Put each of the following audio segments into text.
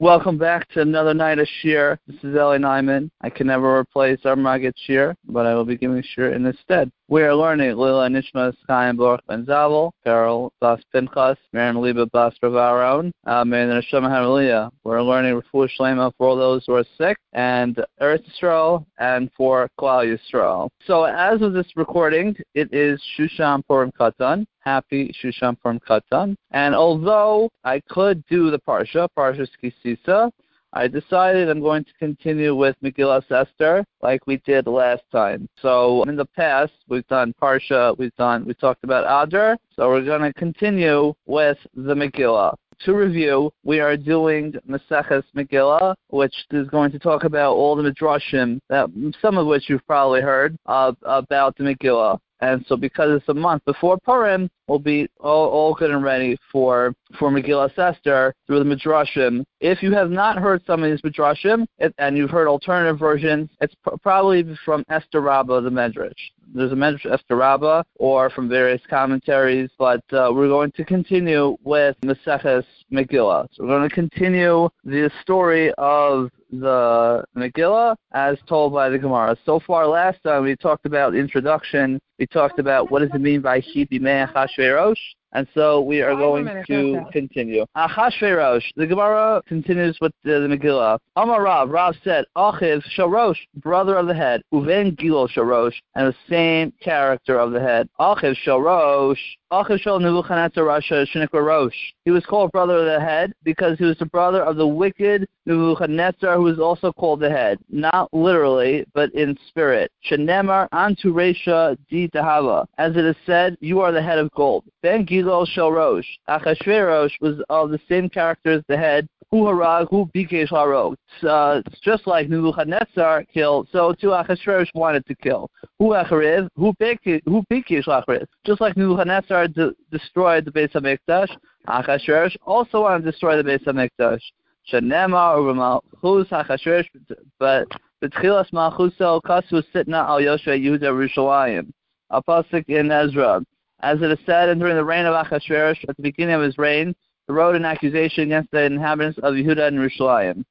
Welcome back to another night of Shir. This is Eli Nyman. I can never replace our Maggid Shir, but I will be giving Shir in his stead. We are learning Lila Nishmas Chaim Baruch Ben Zavel, Carol Bas Pinchas, Miriam Liba Bas Ravaron, Miriam Neshama Haraliyah. We're learning Refuah Shlema for all those who are sick, and Eretz Yisrael, and for Klal Yisrael. So as of this recording, it is Shushan Purim Katan. Happy Shushan Purim Katan. And although I could do the Parshas Kisisa, I decided I'm going to continue with Megillas Esther like we did last time. So in the past, we've done Parsha, we talked about Adar, so we're going to continue with the Megillah. To review, we are doing Maseches Megillah, which is going to talk about all the Midrashim, some of which you've probably heard about the Megillah. And so because it's a month before Purim, we'll be all good and ready for Megillas Esther through the Midrashim. If you have not heard some of these Midrashim, and you've heard alternative versions, it's probably from Esther Rabbah, the Medrash. There's a Medrash Esther Rabbah, or from various commentaries, but we're going to continue with Maseches Megillah. So we're going to continue the story of the Megillah as told by the Gemara. So far last time we talked about the introduction, we talked about what does it mean by Hi Bimei Achashverosh, and so we are going to continue. Achashverosh, the Gemara continues with the Megillah. Amar Rav said, Achiv Shorosh, brother of the head, Uven Gilo Shorosh, and the same character of the head. Achiv Shorosh, Achiv Shol Nebuchadnezzar Rasha Shenikra Rosh. He was called brother of the head because he was the brother of the wicked Nebuchadnezzar, who is also called the head. Not literally, but in spirit. Shenemar Antu Resha Di Tahava. As it is said, you are the head of gold. Ben Gilo Shel Rosh. Achashverosh was of the same character as the head. Hu harag, hu bikesh harog. It's just like Nebuchadnezzar killed, so too Achashverosh wanted to kill. Hu achariv, hu bikesh achariv. Just like Nebuchadnezzar destroyed the Beis HaMikdash, Achashverosh also wanted to destroy the Beis HaMikdash. Shenemar u'malchus Achashverosh, but b'tchilas malchuso kasu sitna al Yoshua Yehuda Yerushalayim. A pasuk in Ezra. As it is said, and during the reign of Achashverosh, at the beginning of his reign, he wrote an accusation against the inhabitants of Yehuda and Yerushalayim.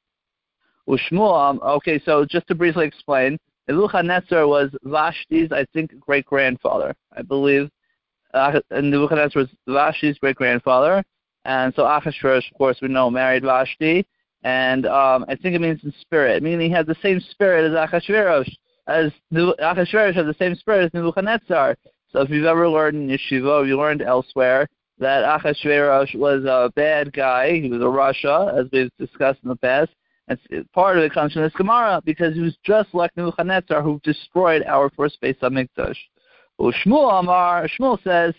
Ushmuel, okay, so just to briefly explain, Nebuchadnezzar was Vashti's, I think, great-grandfather. I believe Nebuchadnezzar was Vashti's great-grandfather, and so Achashverosh, of course, we know, married Vashti, and I think it means in spirit, meaning he had the same spirit as Achashverosh. Achashverosh had the same spirit as Nebuchadnezzar. So if you've ever learned in yeshiva, or you learned elsewhere, that Achashverosh was a bad guy. He was a Rasha, as we've discussed in the past. And part of it comes from this Gemara, because he was just like Nebuchadnezzar, who destroyed our first Beis HaMikdash. Shmuel says,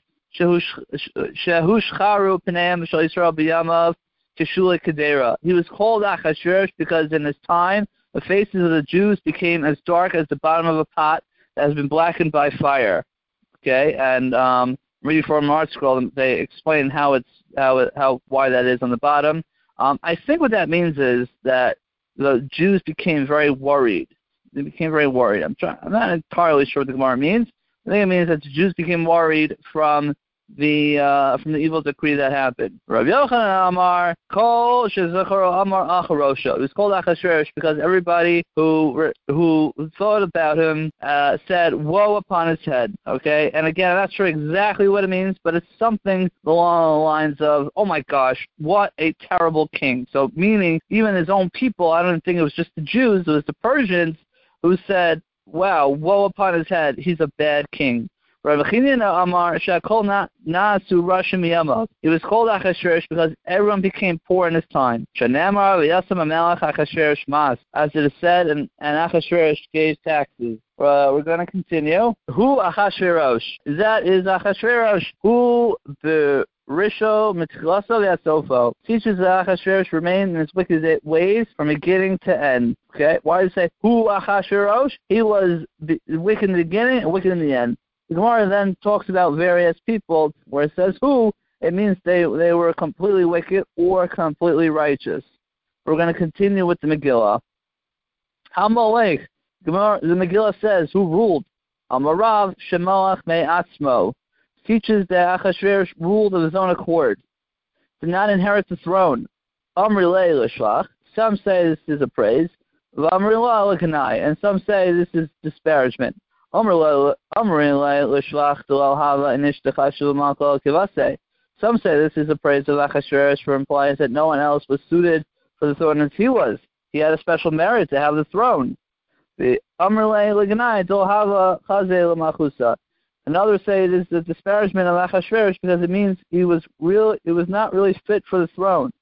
Shehushcharu Pneim Shal Yisrael B'yamav Keshula Kedera. He was called Achashverosh because in his time, the faces of the Jews became as dark as the bottom of a pot that has been blackened by fire. Okay, and reading from an article, they explain why that is on the bottom. I think what that means is that the Jews became very worried. They became very worried. I'm not entirely sure what the Gemara means. I think it means that the Jews became worried from the evil decree that happened. Rav Yochanan Amar Kol Shezacharo Amar Acharosha. It was called Achashverosh because everybody who thought about him said woe upon his head. Okay, and again, I'm not sure exactly what it means, but it's something along the lines of, oh my gosh, what a terrible king. So meaning even his own people, I don't think it was just the Jews, it was the Persians who said, wow, woe upon his head, he's a bad king. Rav Chinina Amar Shakol Na'asu Rashim Yamav. He was called Achashverosh because everyone became poor in his time. Shanamar V'yasam Amelech Achashverosh Mas. As it is said, and Achashverosh gave taxes. We're going to continue. Who Achashverosh? That is Achashverosh. Who the Risho Mitchilaso V'yasofo. Teaches that Achashverosh remained in his wicked ways from beginning to end. Okay? Why does it say who Achashverosh? He was wicked in the beginning and wicked in the end. The Gemara then talks about various people where it says who, it means they were completely wicked or completely righteous. We're going to continue with the Megillah. Hamalek, the Megillah says who ruled. Amarav Shemalach Me'atzmo. Teaches that Achashverosh ruled of his own accord. Did not inherit the throne. Amri Lei L'Shlach. Some say this is a praise. And some say this is disparagement. Some say this is a praise of Achashverosh for implying that no one else was suited for the throne as he was. He had a special merit to have the throne. And others say it is the disparagement of Achashverosh because it means it was not really fit for the throne.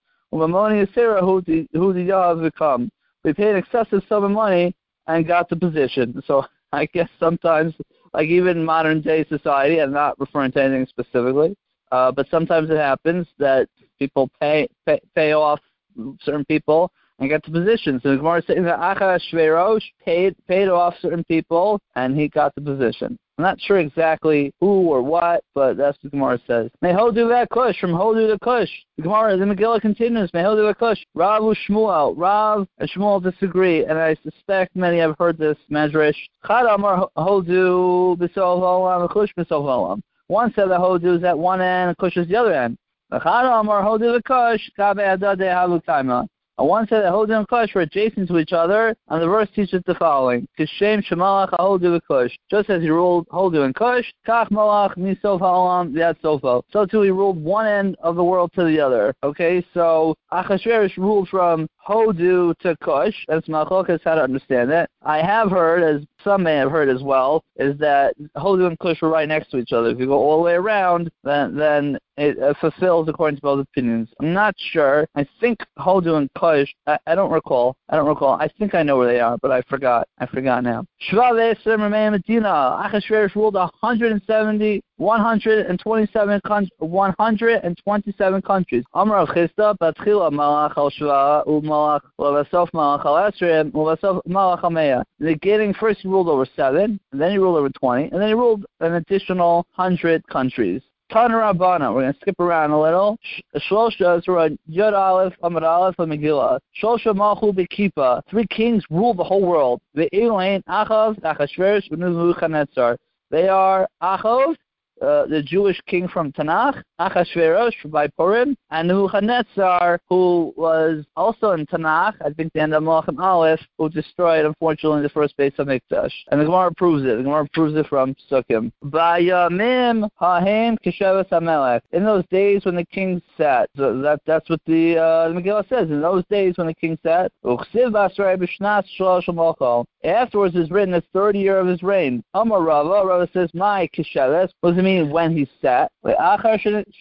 We paid an excessive sum of money and got the position. So I guess sometimes, like even in modern day society, I'm not referring to anything specifically, but sometimes it happens that people pay off certain people and get the positions. And the Gemara is saying that Achashverosh paid off certain people and he got the position. I'm not sure exactly who or what, but that's what the Gemara says. Mehodu v'Kush, from Hodu to Kush. The Megillah continues, Mehodu v'Kush. Rav and Shmuel disagree, and I suspect many have heard this medrash. Chad Amar Hodu b'Sof Olam and Kush b'Sof Olam. One said that Hodu is at one end and Kush is the other end. Chad Amar Hodu v'Kush Kabe Adade Halu Kaima. One said that Hodu and Kush were adjacent to each other, and the verse teaches the following: Kishem Shemalach HaHodu v'Kush. Just as he ruled Hodu and Kush, Kach Malach Misof HaOlam V'Yad Sofo. So too he ruled one end of the world to the other. Okay, so Achashverosh ruled from Hodu to Kush. That's Malchokas how to understand it. I have heard, as some may have heard as well, is that Hodu and Kush were right next to each other. If you go all the way around, then it fulfills according to both opinions. I'm not sure. I think Hodu and Kush, I don't recall. I think I know where they are, but I forgot now. Shva Ve'eser remain Medina. Achashverosh ruled 127 countries. Amar Chisda, Batchila Malach al Shva, Umalach, Levasof Malach al Esrim, Levasof Malach al Meya. Negating first he ruled over 7, and then he ruled over 20, and then he ruled an additional 100 countries. Tana Rabbana, we're going to skip around a little. Shlosha Zura Yod Aleph Amud Aleph Megillah. Shlosha Malchu Bekipa. 3 kings ruled the whole world. Ve'elain Achav, Achashverosh, Nebuchadnezzar. They are Achav, the Jewish king from Tanakh, Achashverosh by Purim, and Nebuchadnezzar, who was also in Tanakh, I think the end of Malachim Aleph, who destroyed, unfortunately, the first base of Mikdash. And the Gemara proves it. The Gemara proves it from Sukkim. Vayamim Hahem Kesheves HaMelech. In those days when the king sat, so that's what the Megillah says. In those days when the king sat, Uchsiv Basrei B'Shnas Shlosh HaMochal. Afterwards is written the 3rd year of his reign. Amar Rava says, My Kesheves. What does it mean when he sat? After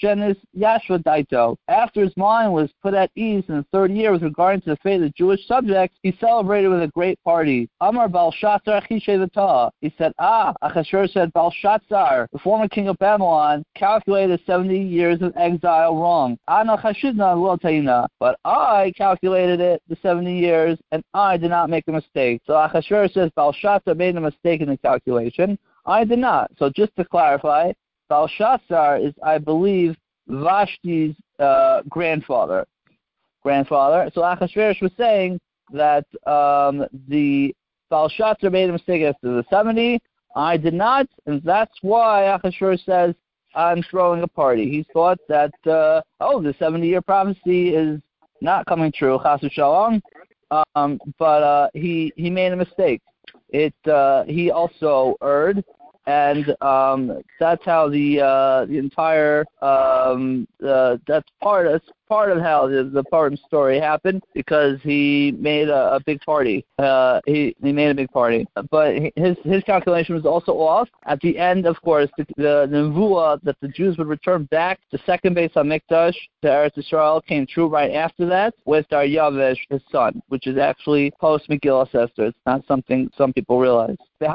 his mind was put at ease in the 3rd year with regard to the fate of the Jewish subjects, he celebrated with a great party. Amar Belshazzar Chishe V'Tah. He said, Achashverosh said, Belshazzar, the former king of Babylon, calculated 70 years of exile wrong. But I calculated it, the 70 years, and I did not make a mistake. So Achashverosh says Belshazzar made a mistake in the calculation. I did not. So just to clarify, Belshazzar is, I believe, Vashti's grandfather. So Achashverosh was saying that the Belshazzar made a mistake after the 70. I did not, and that's why Achashverosh says, I'm throwing a party. He thought that, the 70-year prophecy is not coming true, Chas v'Shalom, but he made a mistake. He also erred, and that's how the entire that's part of how the Purim story happened, because he made a big party. He made a big party, but his calculation was also off. At the end, of course, the nevuah that the Jews would return back to second base on Mikdash to Eretz Yisrael came true right after that with Daryavesh, his son, which is actually post Megillah Esther. It's not something some people realize. When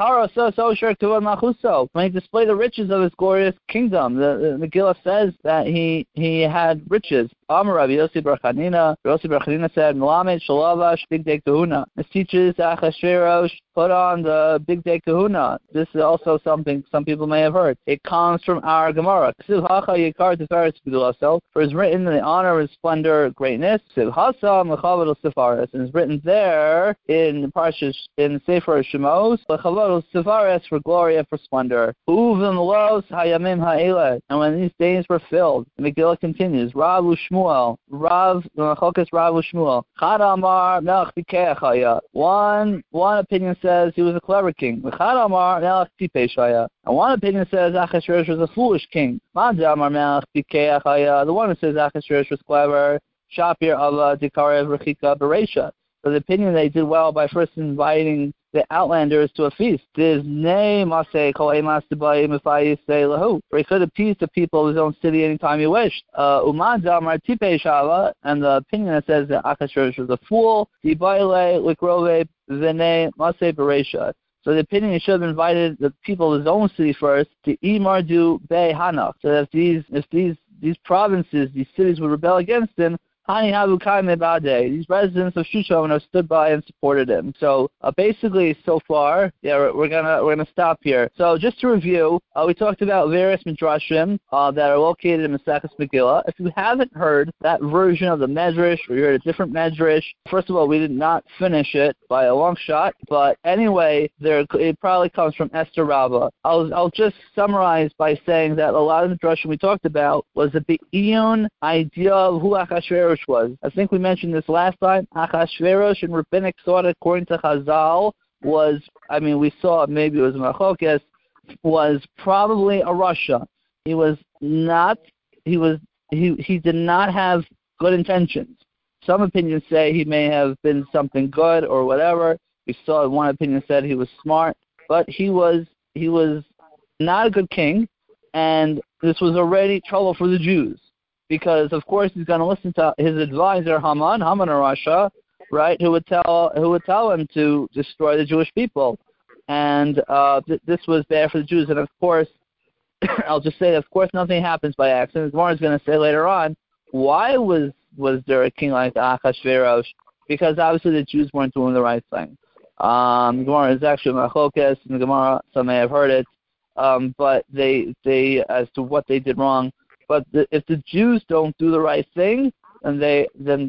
he displayed the riches of his glorious kingdom, the Megillah says that he had riches. Amar Rabbi Yossi Bar Chanina. Yossi Bar Chanina said, Melamed Shalavash Big Day Kahuna. This teaches Achashverosh put on the Big Day Kahuna. This is also something some people may have heard. It comes from our Gemara. For it is written in the honor of his splendor, greatness. And it's written there in Parshas, in Sefer Shemos, for glory and for splendor. And when these days were filled, the Megillah continues, Rav Shmuel, Shmuel. Chalkas Rav Shmuel. Chad Amar Melech Pikeach Haya. One opinion says he was a clever king. Chad Amar Melech Tipesh Haya. And one opinion says Achashverosh was a foolish king. Man Amar Melech Pikeach Haya. The one who says Achashverosh was clever. Shapir Allah Dikarev Rechika Beresha. So the opinion they did well by first inviting the outlanders to a feast. Where he could appease the people of his own city anytime he wished. And the opinion that says that Achashverosh was a fool. So the opinion he should have invited the people of his own city first to Imardu Bey Hanach. So that if these provinces, these cities would rebel against him, these residents of Shushan have stood by and supported him. So basically, so far, we're gonna stop here. So just to review, we talked about various midrashim that are located in Maseches Megillah. If you haven't heard that version of the medrash, or you heard a different medrash, first of all, we did not finish it by a long shot. But anyway, it probably comes from Esther Rabbah. I'll just summarize by saying that a lot of the midrashim we talked about was the be'iyun idea of who Achashverosh was. I think we mentioned this last time. Achashverosh in rabbinic thought, according to Chazal, we saw maybe it was Machokes, was probably a Rasha. He did not have good intentions. Some opinions say he may have been something good or whatever. We saw one opinion said he was smart, but he was not a good king, and this was already trouble for the Jews. Because of course he's going to listen to his advisor Haman or Rasha, right? Who would tell him to destroy the Jewish people, and this was bad for the Jews. And of course, I'll just say, of course, nothing happens by accident. Gemara is going to say later on, why was there a king like Achashverosh? Because obviously the Jews weren't doing the right thing. Gemara is actually Machokes, and the Gemara, some may have heard it, but they as to what they did wrong. But if the Jews don't do the right thing, then they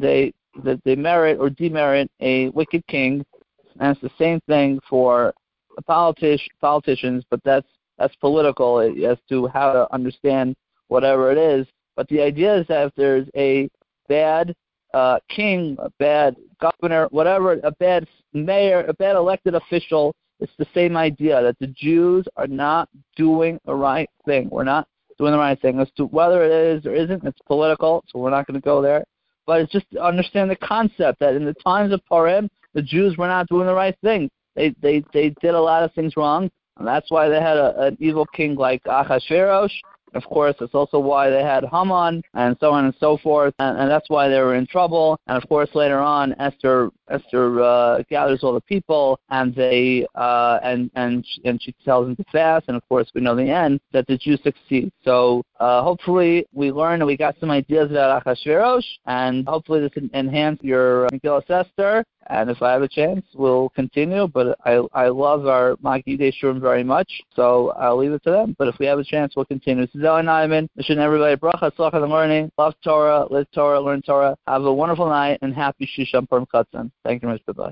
merit or demerit a wicked king, and it's the same thing for politicians. But that's political as to how to understand whatever it is. But the idea is that if there's a bad king, a bad governor, whatever, a bad mayor, a bad elected official, it's the same idea that the Jews are not doing the right thing. We're not doing the right thing. As to whether it is or isn't, it's political, so we're not going to go there. But it's just to understand the concept that in the times of Purim, the Jews were not doing the right thing. They did a lot of things wrong, and that's why they had an evil king like Achashverosh. Of course, that's also why they had Haman, and so on and so forth, and that's why they were in trouble. And of course, later on, Esther gathers all the people, and they and she tells them to fast. And of course, we know the end that the Jews succeed. So hopefully, we learned and we got some ideas about Achashverosh, and hopefully, this can enhance your Megillas Esther. And if I have a chance, we'll continue. But I love our Magidei Shurim very much, so I'll leave it to them. But if we have a chance, we'll continue. This is Eli Nyman. Wishing everybody bracha, tzlachah in the morning. Love Torah, live Torah, learn Torah. Have a wonderful night, and happy Shushan Purim Chatzon. Thank you very much. Bye-bye.